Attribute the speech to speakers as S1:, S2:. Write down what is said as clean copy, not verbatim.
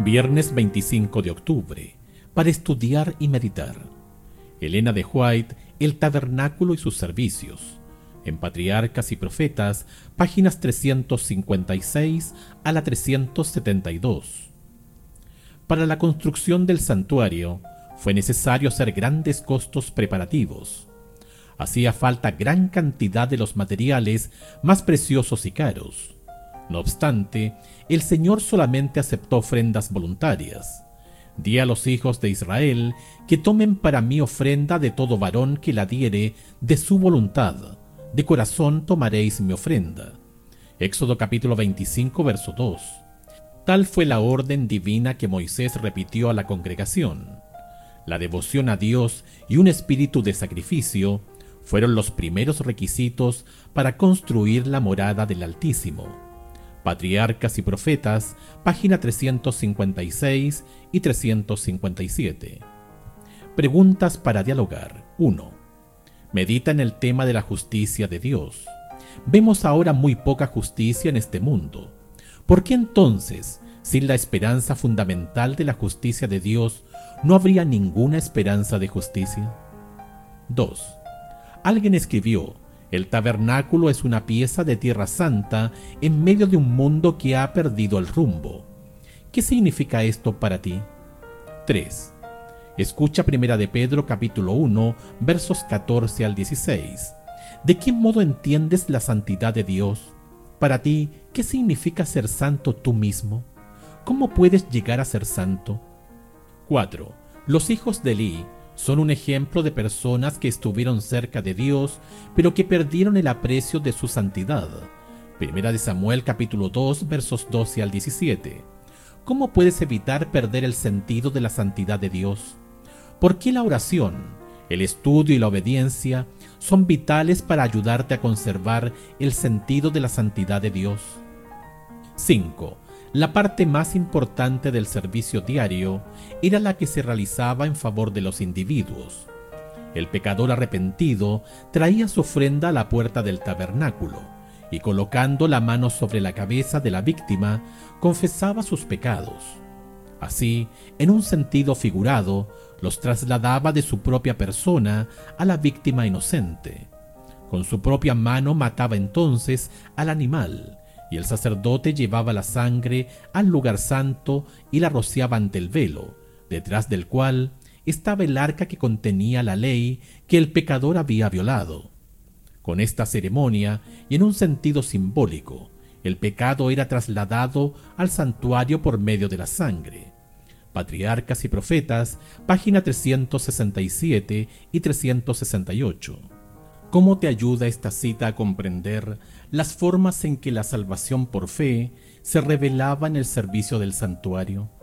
S1: Viernes 25 de octubre, para estudiar y meditar. Elena de White, El tabernáculo y sus servicios. En Patriarcas y Profetas, páginas 356 a la 372. Para la construcción del santuario, fue necesario hacer grandes costos preparativos. Hacía falta gran cantidad de los materiales más preciosos y caros. No obstante, el Señor solamente aceptó ofrendas voluntarias. Di a los hijos de Israel que tomen para mí ofrenda de todo varón que la diere de su voluntad. De corazón tomaréis mi ofrenda. Éxodo capítulo 25, verso 2. Tal fue la orden divina que Moisés repitió a la congregación. La devoción a Dios y un espíritu de sacrificio fueron los primeros requisitos para construir la morada del Altísimo. Patriarcas y Profetas, página 356 y 357. Preguntas para dialogar. 1. Medita en el tema de la justicia de Dios. Vemos ahora muy poca justicia en este mundo. ¿Por qué entonces, sin la esperanza fundamental de la justicia de Dios, no habría ninguna esperanza de justicia? 2. Alguien escribió: el tabernáculo es una pieza de tierra santa en medio de un mundo que ha perdido el rumbo. ¿Qué significa esto para ti? 3. Escucha 1 de Pedro capítulo 1, versos 14 al 16. ¿De qué modo entiendes la santidad de Dios? Para ti, ¿qué significa ser santo tú mismo? ¿Cómo puedes llegar a ser santo? 4. Los hijos de Eli son un ejemplo de personas que estuvieron cerca de Dios, pero que perdieron el aprecio de su santidad. 1 de Samuel capítulo 2, versos 12 al 17. ¿Cómo puedes evitar perder el sentido de la santidad de Dios? ¿Por qué la oración, el estudio y la obediencia son vitales para ayudarte a conservar el sentido de la santidad de Dios? 5. La parte más importante del servicio diario era la que se realizaba en favor de los individuos. El pecador arrepentido traía su ofrenda a la puerta del tabernáculo y, colocando la mano sobre la cabeza de la víctima, confesaba sus pecados. Así, en un sentido figurado, los trasladaba de su propia persona a la víctima inocente. Con su propia mano mataba entonces al animal, y el sacerdote llevaba la sangre al lugar santo y la rociaba ante el velo, detrás del cual estaba el arca que contenía la ley que el pecador había violado. Con esta ceremonia, y en un sentido simbólico, el pecado era trasladado al santuario por medio de la sangre. Patriarcas y Profetas, página 367 y 368. ¿Cómo te ayuda esta cita a comprender las formas en que la salvación por fe se revelaba en el servicio del santuario?